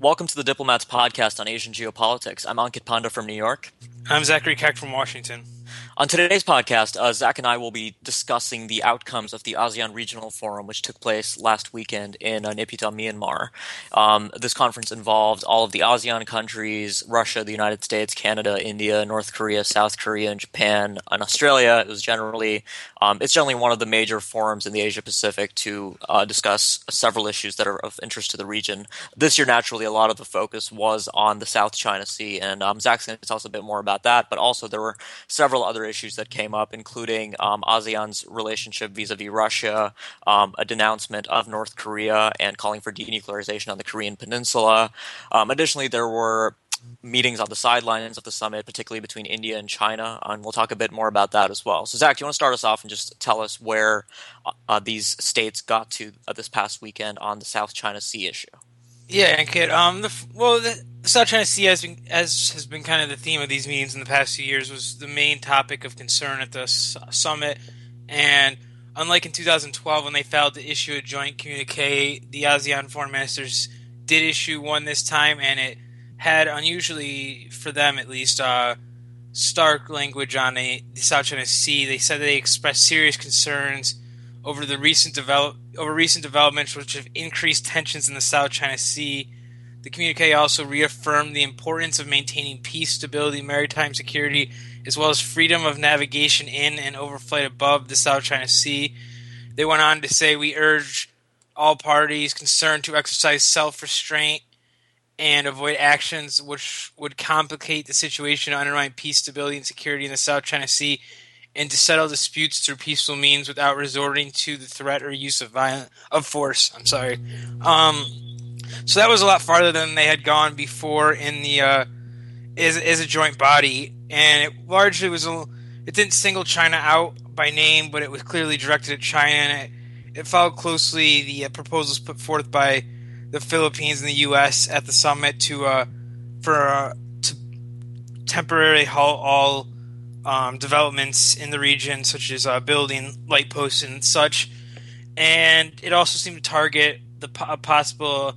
welcome to the Diplomats podcast on Asian geopolitics. I'm Ankit Panda from New York. I'm Zachary Keck from Washington. On today's podcast, Zach and I will be discussing the outcomes of the ASEAN Regional Forum, which took place last weekend in Naypyidaw, Myanmar. This conference involved all of the ASEAN countries, Russia, the United States, Canada, India, North Korea, South Korea, and Japan, and Australia. It's generally one of the major forums in the Asia Pacific to discuss several issues that are of interest to the region. This year, naturally, a lot of the focus was on the South China Sea, and Zach's going to tell us a bit more about that, but also there were several other issues that came up, including ASEAN's relationship vis-a-vis Russia, a denouncement of North Korea, and calling for denuclearization on the Korean Peninsula. Additionally, there were meetings on the sidelines of the summit, particularly between India and China, and we'll talk a bit more about that as well. So, Zach, do you want to start us off and just tell us where these states got to this past weekend on the South China Sea issue? Yeah, Ankit. The South China Sea has been kind of the theme of these meetings in the past few years, was the main topic of concern at the summit. And unlike in 2012 when they failed to issue a joint communique, the ASEAN foreign ministers did issue one this time, and it had, unusually for them at least, stark language on the South China Sea. They said they expressed serious concerns over recent developments which have increased tensions in the South China Sea. The communique also reaffirmed the importance of maintaining peace, stability, maritime security, as well as freedom of navigation in and overflight above the South China Sea. They went on to say, "We urge all parties concerned to exercise self-restraint and avoid actions which would complicate the situation, undermine peace, stability, and security in the South China Sea, and to settle disputes through peaceful means without resorting to the threat or use of force." So that was a lot farther than they had gone before in the as a joint body, and it largely it didn't single China out by name, but it was clearly directed at China, and it followed closely the proposals put forth by the Philippines and the U.S. at the summit to temporarily halt all developments in the region, such as building light posts and such. And it also seemed to target the possible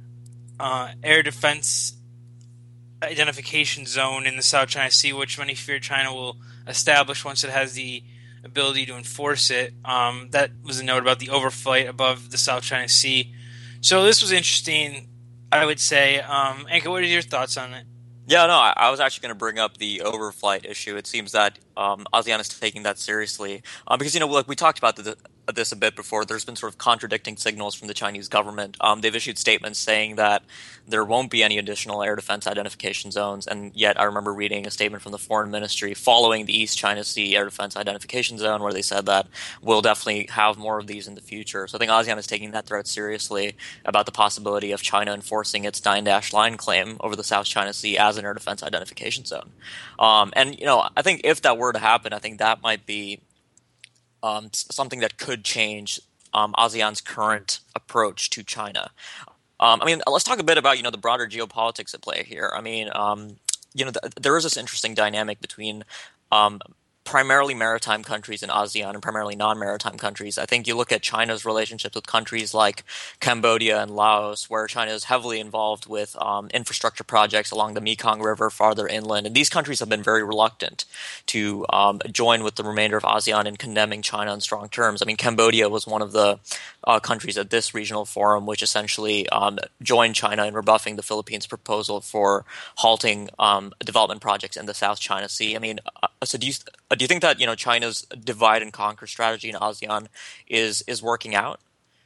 air defense identification zone in the South China Sea, which many fear China will establish once it has the ability to enforce it. That was a note about the overflight above the South China Sea. So this was interesting, I would say. Anka, what are your thoughts on it? Yeah, no, I was actually going to bring up the overflight issue. It seems that ASEAN is taking that seriously because, like we talked about this a bit before. There's been sort of contradicting signals from the Chinese government. They've issued statements saying that there won't be any additional air defense identification zones, and yet I remember reading a statement from the Foreign Ministry following the East China Sea air defense identification zone where they said that we'll definitely have more of these in the future. So I think ASEAN is taking that threat seriously about the possibility of China enforcing its Nine Dash Line claim over the South China Sea as an air defense identification zone. And I think if that were to happen, I think that might be something that could change ASEAN's current approach to China. Let's talk a bit about the broader geopolitics at play here. There is this interesting dynamic between primarily maritime countries in ASEAN and primarily non-maritime countries. I think you look at China's relationships with countries like Cambodia and Laos, where China is heavily involved with infrastructure projects along the Mekong River farther inland. And these countries have been very reluctant to join with the remainder of ASEAN in condemning China in strong terms. Cambodia was one of the countries at this regional forum which essentially joined China in rebuffing the Philippines' proposal for halting development projects in the South China Sea. So do you think that China's divide and conquer strategy in ASEAN is working out?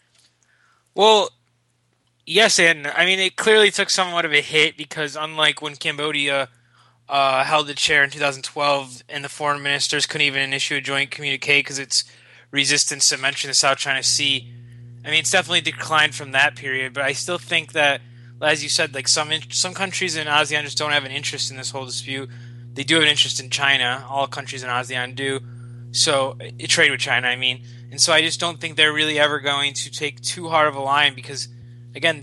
Well, yes, and it clearly took somewhat of a hit because unlike when Cambodia held the chair in 2012 and the foreign ministers couldn't even issue a joint communique because its resistance to mention the South China Sea, it's definitely declined from that period. But I still think that, as you said, like some countries in ASEAN just don't have an interest in this whole dispute. They do have an interest in China. All countries in ASEAN do. So, trade with China, And so I just don't think they're really ever going to take too hard of a line because, again,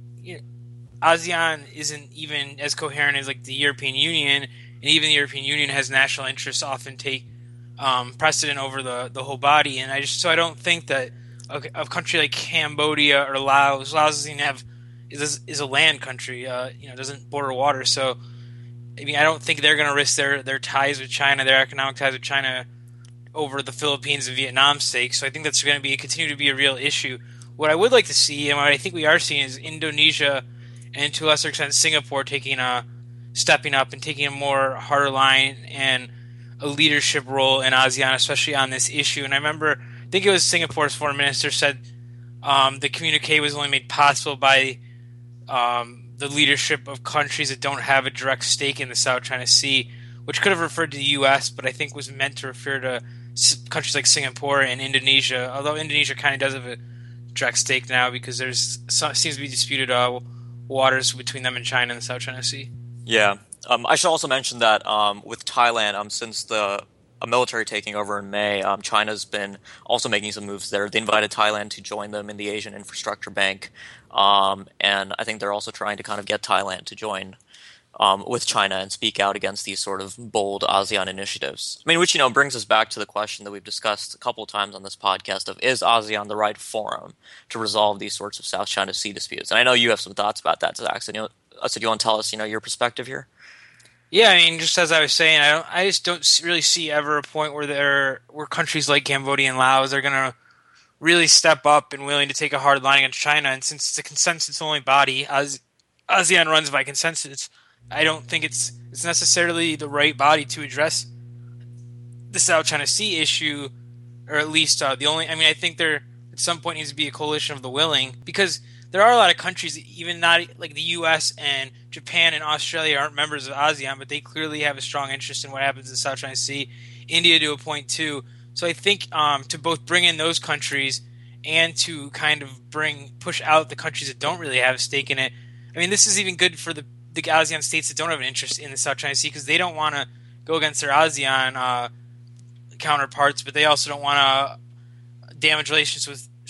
ASEAN isn't even as coherent as like the European Union, and even the European Union has national interests often take precedent over the whole body. And I don't think that a country like Cambodia or Laos doesn't have is a land country. Doesn't border water. So I mean, I don't think they're going to risk their ties with China, their economic ties with China, over the Philippines and Vietnam's sake. So I think that's going to continue to be a real issue. What I would like to see, and what I think we are seeing, is Indonesia and to a lesser extent Singapore stepping up and taking a more harder line and a leadership role in ASEAN, especially on this issue. And I think it was Singapore's foreign minister said the communique was only made possible by the leadership of countries that don't have a direct stake in the South China Sea, which could have referred to the U.S., but I think was meant to refer to countries like Singapore and Indonesia, although Indonesia kind of does have a direct stake now because seems to be disputed waters between them and China in the South China Sea. Yeah. I should also mention that with Thailand, since a military taking over in May, China's been also making some moves there. They invited Thailand to join them in the Asian Infrastructure Bank, and I think they're also trying to kind of get Thailand to join with China and speak out against these sort of bold ASEAN initiatives. I mean, which, brings us back to the question that we've discussed a couple of times on this podcast of, is ASEAN the right forum to resolve these sorts of South China Sea disputes? And I know you have some thoughts about that, Zach. So do you want to tell us, your perspective here? Yeah, I mean, just as I was saying, I just don't really see ever a point where countries like Cambodia and Laos are going to really step up and willing to take a hard line against China. And since it's a consensus-only body, as ASEAN runs by consensus, I don't think it's necessarily the right body to address the South China Sea issue, or at least the only. I mean, I think there at some point needs to be a coalition of the willing, because there are a lot of countries, even not like the U.S. and Japan and Australia, aren't members of ASEAN, but they clearly have a strong interest in what happens in the South China Sea. India to a point too. So I think to both bring in those countries and to kind of push out the countries that don't really have a stake in it. I mean, this is even good for the ASEAN states that don't have an interest in the South China Sea, because they don't want to go against their ASEAN counterparts, but they also don't want to damage relations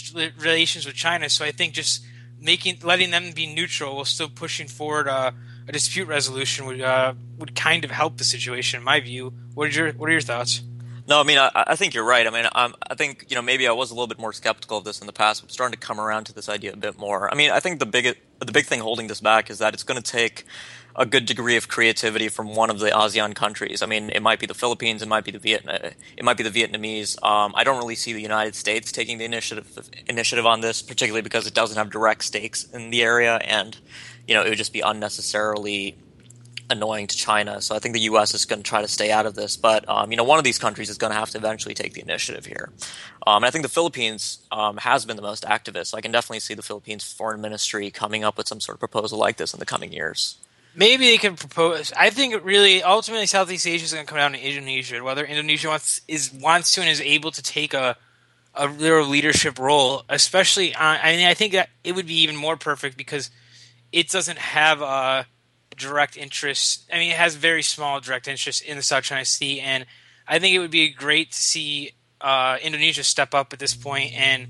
with China. So I think just letting them be neutral while still pushing forward a dispute resolution would kind of help the situation, in my view. What are your thoughts? No, I mean, I think you're right. I mean, I think, maybe I was a little bit more skeptical of this in the past. I'm starting to come around to this idea a bit more. I mean, I think the big thing holding this back is that it's going to take a good degree of creativity from one of the ASEAN countries. I mean, it might be the Philippines, it might be the Vietnamese. I don't really see the United States taking the initiative on this, particularly because it doesn't have direct stakes in the area, and it would just be unnecessarily annoying to China. So I think the U.S. is going to try to stay out of this. But, one of these countries is going to have to eventually take the initiative here. And I think the Philippines has been the most activist. So I can definitely see the Philippines foreign ministry coming up with some sort of proposal like this in the coming years. Maybe they can propose. I think really, ultimately, Southeast Asia is going to come down to Indonesia. Whether Indonesia wants to and is able to take a real leadership role, especially, I think that it would be even more perfect because it doesn't have a direct interest. I mean, it has very small direct interest in the South China Sea, and I think it would be great to see Indonesia step up at this point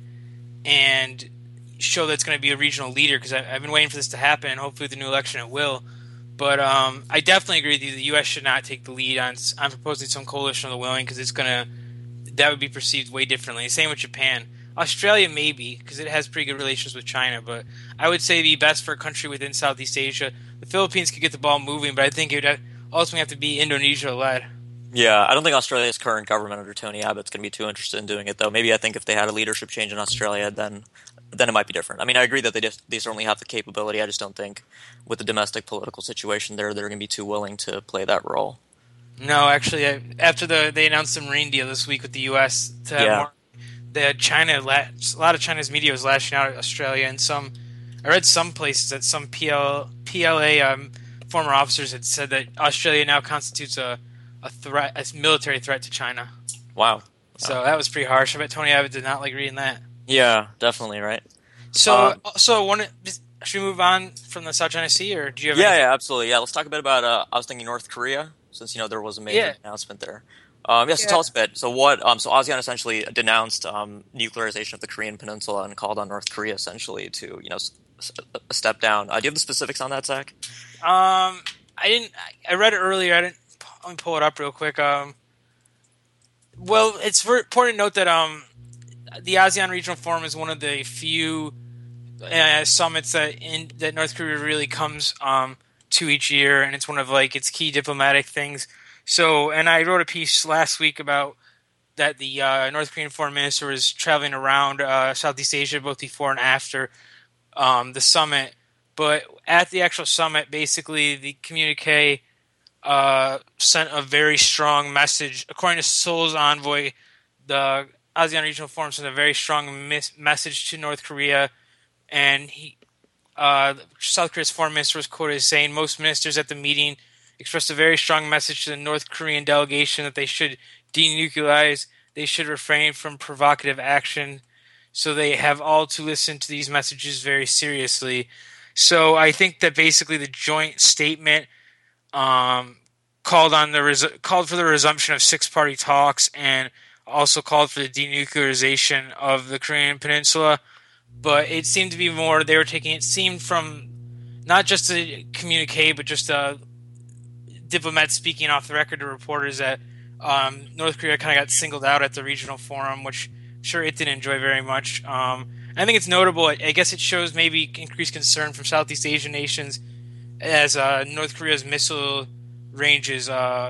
and show that it's going to be a regional leader, because I've been waiting for this to happen, and hopefully with the new election it will. But I definitely agree with you. The U.S. should not take the lead on proposing some coalition of the willing, because that would be perceived way differently. Same with Japan. Australia maybe, because it has pretty good relations with China, but I would say it'd be best for a country within Southeast Asia. The Philippines could get the ball moving, but I think it would ultimately have to be Indonesia-led. Yeah, I don't think Australia's current government under Tony Abbott's going to be too interested in doing it, though. Maybe I think if they had a leadership change in Australia, then it might be different. I mean, I agree that they certainly have the capability. I just don't think with the domestic political situation there, they're going to be too willing to play that role. No, actually, after they announced the Marine deal this week with the U.S. to have more, a lot of China's media was lashing out at Australia, and I read some places that some PLA former officers had said that Australia now constitutes a military threat to China. Wow. So that was pretty harsh. I bet Tony Abbott did not like reading that. Yeah, definitely, right. So should we move on from the South China Sea, or do you have Yeah, absolutely. Yeah, let's talk a bit about, I was thinking North Korea, since, there was a major announcement there. So tell us a bit. So so ASEAN essentially denounced nuclearization of the Korean Peninsula and called on North Korea essentially to, a step down. Do you have the specifics on that, Zach? I didn't. I read it earlier. Let me pull it up real quick. Well, it's important to note that the ASEAN Regional Forum is one of the few summits that North Korea really comes to each year, and it's one of like its key diplomatic things. So, and I wrote a piece last week about that the North Korean foreign minister was traveling around Southeast Asia both before and after the summit. But at the actual summit, basically the communique sent a very strong message. According to Seoul's envoy, the ASEAN Regional Forum sent a very strong message to North Korea, and South Korea's foreign minister was quoted as saying most ministers at the meeting expressed a very strong message to the North Korean delegation that they should denuclearize, they should refrain from provocative action, so they have all to listen to these messages very seriously. So I think that basically the joint statement um, called for the resumption of six-party talks and also called for the denuclearization of the Korean Peninsula. But it seemed to be more they were taking it seemed from not just a communique, but just diplomats speaking off the record to reporters that North Korea kind of got singled out at the regional forum, which I'm sure it didn't enjoy very much. I think it's notable. I guess it shows maybe increased concern from Southeast Asian nations as North Korea's missile ranges.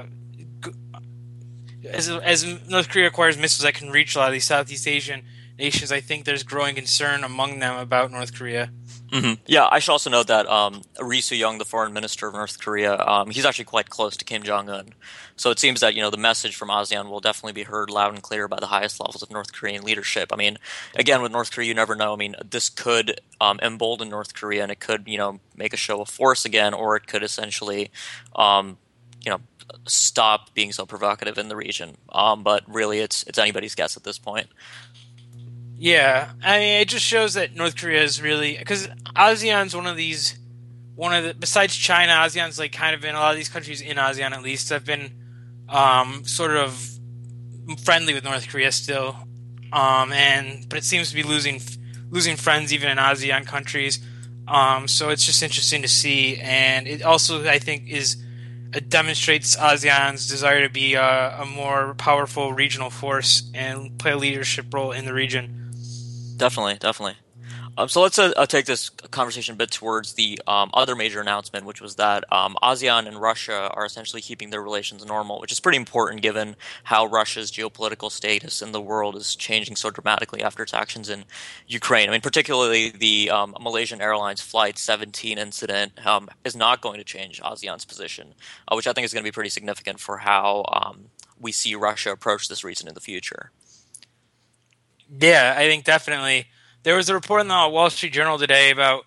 As North Korea acquires missiles that can reach a lot of these Southeast Asian nations, I think there's growing concern among them about North Korea. Yeah, I should also note that Ri Su-young, the foreign minister of North Korea, he's actually quite close to Kim Jong-un. So it seems that, the message from ASEAN will definitely be heard loud and clear by the highest levels of North Korean leadership. I mean, again, with North Korea, you never know. I mean, this could embolden North Korea, and it could, make a show of force again, or it could essentially, you know, stop being so provocative in the region. But really, it's anybody's guess at this point. Yeah, I mean, it just shows that North Korea is really because ASEAN's one of the besides China, ASEAN's like kind of been a lot of these countries in ASEAN at least have been sort of friendly with North Korea still, but it seems to be losing friends even in ASEAN countries. So it's just interesting to see, and it also I think it demonstrates ASEAN's desire to be a more powerful regional force and play a leadership role in the region. Definitely, definitely. So let's take this conversation a bit towards the other major announcement, which was that ASEAN and Russia are essentially keeping their relations normal, which is pretty important given how Russia's geopolitical status in the world is changing so dramatically after its actions in Ukraine. I mean, particularly the Malaysian Airlines Flight 17 incident is not going to change ASEAN's position, which I think is going to be pretty significant for how we see Russia approach this region in the future. Yeah, I think definitely. There was a report in the Wall Street Journal today about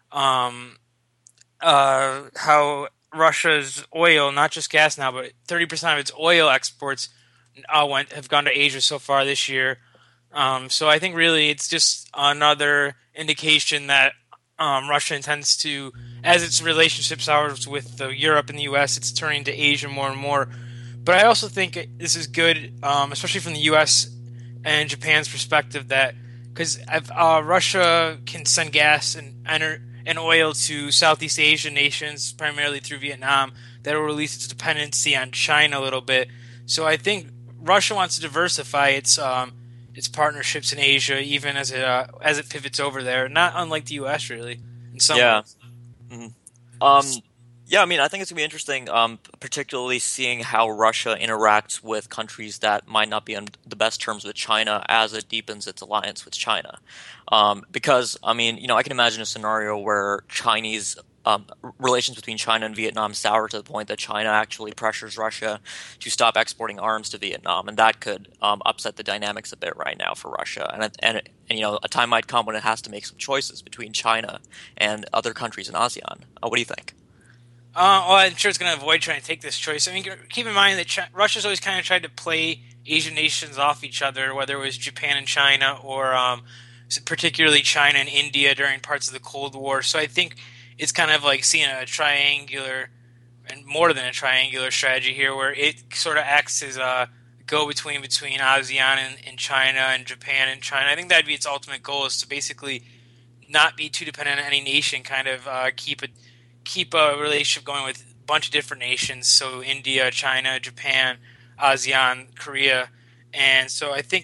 how Russia's oil, not just gas now, but 30% of its oil exports have gone to Asia so far this year. So I think really it's just another indication that Russia intends to, as its relationship sours with Europe and the U.S., it's turning to Asia more and more. But I also think this is good, especially from the U.S. and Japan's perspective, that because Russia can send gas and oil to Southeast Asian nations, primarily through Vietnam, that will release its dependency on China a little bit. So I think Russia wants to diversify its partnerships in Asia, even as it pivots over there. Not unlike the U.S. really, in some Yeah. ways. Mhm. Um, yeah, I mean, I think it's gonna be interesting, particularly seeing how Russia interacts with countries that might not be on the best terms with China as it deepens its alliance with China. Because, I mean, I can imagine a scenario where Chinese relations between China and Vietnam sour to the point that China actually pressures Russia to stop exporting arms to Vietnam, and that could upset the dynamics a bit right now for Russia. And a time might come when it has to make some choices between China and other countries in ASEAN. What do you think? Well, I'm sure it's going to avoid trying to take this choice. I mean, keep in mind that Russia's always kind of tried to play Asian nations off each other, whether it was Japan and China or particularly China and India during parts of the Cold War. So I think it's kind of like seeing a triangular, and more than a triangular strategy here, where it sort of acts as a go-between between ASEAN and China and Japan and China. I think that'd be its ultimate goal, is to basically not be too dependent on any nation, kind of keep a relationship going with a bunch of different nations. So India, China, Japan, ASEAN, Korea, and so I think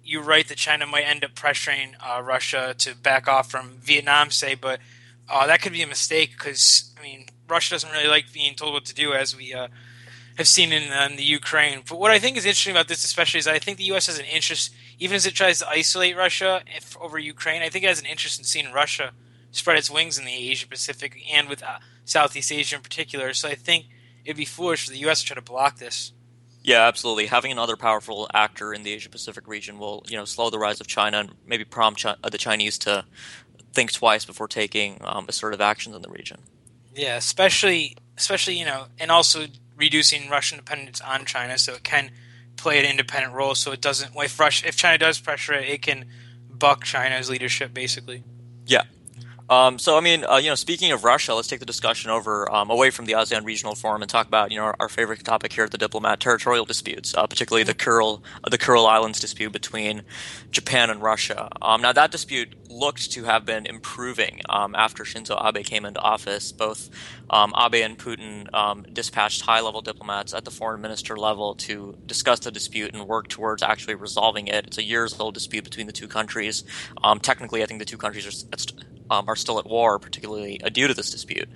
you're right that China might end up pressuring Russia to back off from Vietnam, say, but that could be a mistake because I mean Russia doesn't really like being told what to do, as we have seen in the Ukraine. But what I think is interesting about this, especially, is I think the U.S. has an interest, even as it tries to isolate Russia over Ukraine. I think it has an interest in seeing Russia spread its wings in the Asia Pacific and with Southeast Asia in particular. So I think it'd be foolish for the U.S. to try to block this. Yeah, absolutely. Having another powerful actor in the Asia Pacific region will, slow the rise of China and maybe prompt the Chinese to think twice before taking assertive actions in the region. Yeah, especially and also reducing Russian dependence on China, so it can play an independent role. So it doesn't. If China does pressure it, it can buck China's leadership, basically. Yeah. Speaking of Russia, let's take the discussion over away from the ASEAN Regional Forum and talk about, our favorite topic here at the Diplomat, territorial disputes, particularly the Kuril Islands dispute between Japan and Russia. Now, that dispute looked to have been improving after Shinzo Abe came into office. Both Abe and Putin dispatched high-level diplomats at the foreign minister level to discuss the dispute and work towards actually resolving it. It's a years-old dispute between the two countries. Technically, I think the two countries are still at war, particularly due to this dispute.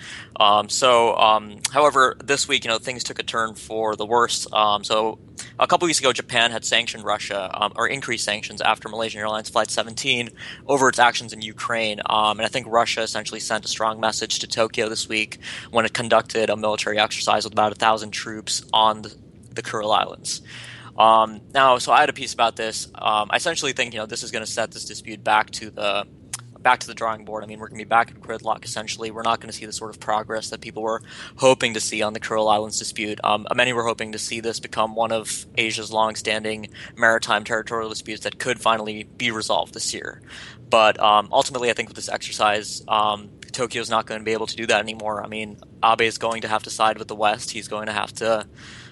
However, this week, things took a turn for the worse. So a couple weeks ago, Japan had sanctioned Russia, or increased sanctions after Malaysian Airlines Flight 17 over its actions in Ukraine. And I think Russia essentially sent a strong message to Tokyo this week when it conducted a military exercise with about 1,000 troops on the Kuril Islands. So I had a piece about this. I essentially think, this is going to set this dispute back to the drawing board. I mean, we're going to be back in gridlock, essentially. We're not going to see the sort of progress that people were hoping to see on the Kuril Islands dispute. Many were hoping to see this become one of Asia's long-standing maritime territorial disputes that could finally be resolved this year. But ultimately, I think with this exercise, Tokyo's not going to be able to do that anymore. I mean, Abe is going to have to side with the West. He's going to have to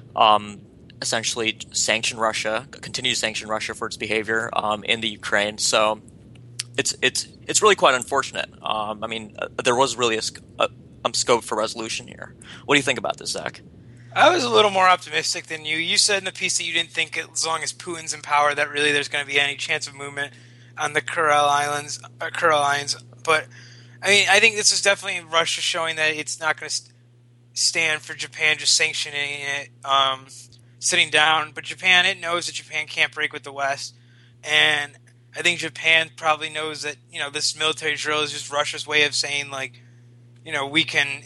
essentially continue to sanction Russia for its behavior in the Ukraine. So it's really quite unfortunate. There was really a scope for resolution here. What do you think about this, Zach? I was a little more optimistic than you. You said in the piece that you didn't think, as long as Putin's in power, that really there's going to be any chance of movement on the Kuril Islands. But I think this is definitely Russia showing that it's not going to stand for Japan just sanctioning it, sitting down. But Japan, it knows that Japan can't break with the West, and I think Japan probably knows that this military drill is just Russia's way of saying, like, we can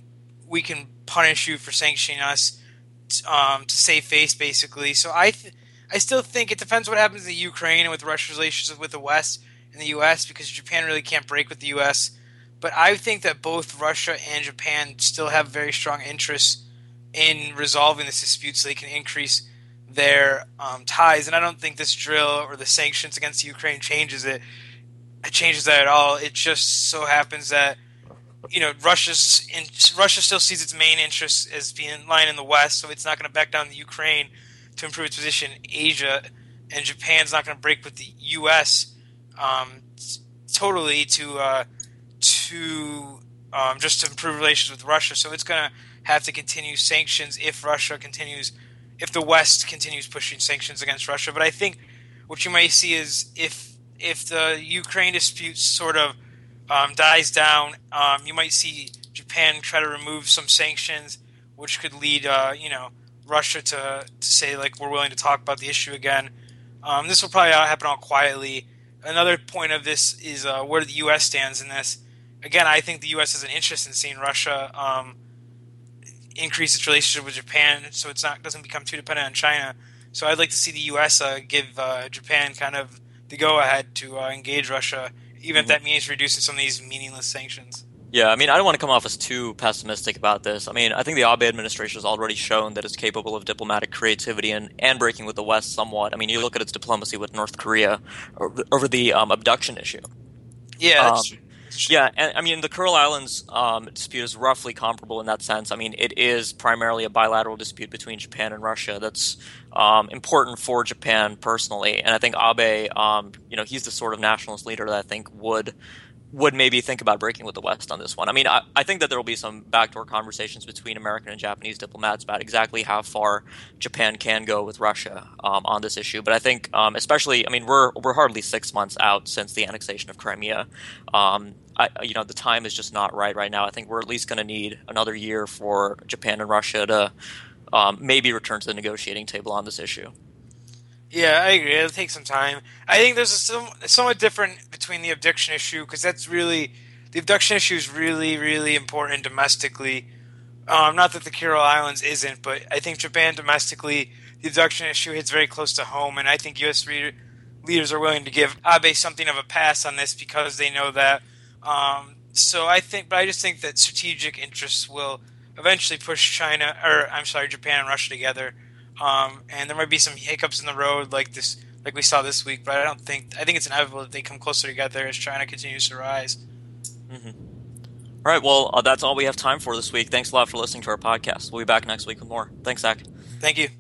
punish you for sanctioning us to save face, basically. So I still think it depends what happens in Ukraine and with Russia's relations with the West and the U.S. because Japan really can't break with the U.S. But I think that both Russia and Japan still have very strong interests in resolving this dispute so they can increase their ties, and I don't think this drill or the sanctions against Ukraine changes it. It changes that at all. It just so happens that Russia still sees its main interests as being lying in the West, so it's not going to back down the Ukraine to improve its position in Asia, and Japan's not going to break with the U.S. Totally to just to improve relations with Russia. So it's going to have to continue sanctions if the West continues pushing sanctions against Russia. But I think what you might see is if the Ukraine dispute sort of dies down, you might see Japan try to remove some sanctions, which could lead Russia to say, like, we're willing to talk about the issue again. This will probably happen all quietly. Another point of this is where the U.S. stands in this. Again, I think the U.S. has an interest in seeing Russia increase its relationship with Japan, so doesn't become too dependent on China. So I'd like to see the U.S. Give Japan kind of the go-ahead to engage Russia, even if that means reducing some of these meaningless sanctions. Yeah, I don't want to come off as too pessimistic about this. I think the Abe administration has already shown that it's capable of diplomatic creativity and breaking with the West somewhat. You look at its diplomacy with North Korea over the abduction issue. Yeah, that's true. Yeah, and the Kuril Islands dispute is roughly comparable in that sense. It is primarily a bilateral dispute between Japan and Russia that's important for Japan personally. And I think Abe, he's the sort of nationalist leader that I think would would maybe think about breaking with the West on this one. I mean, I think that there will be some backdoor conversations between American and Japanese diplomats about exactly how far Japan can go with Russia on this issue. But I think, especially, I mean, we're hardly 6 months out since the annexation of Crimea. The time is just not right now. I think we're at least going to need another year for Japan and Russia to maybe return to the negotiating table on this issue. Yeah, I agree. It'll take some time. I think there's somewhat different between the abduction issue because the abduction issue is really, really important domestically. Not that the Kuril Islands isn't, but I think Japan domestically, the abduction issue hits very close to home, and I think U.S. Leaders are willing to give Abe something of a pass on this because they know that. But I just think that strategic interests will eventually push Japan and Russia together. And there might be some hiccups in the road like this, like we saw this week. But I think it's inevitable that they come closer together as China continues to rise. Mm-hmm. All right, well, that's all we have time for this week. Thanks a lot for listening to our podcast. We'll be back next week with more. Thanks, Zach. Thank you.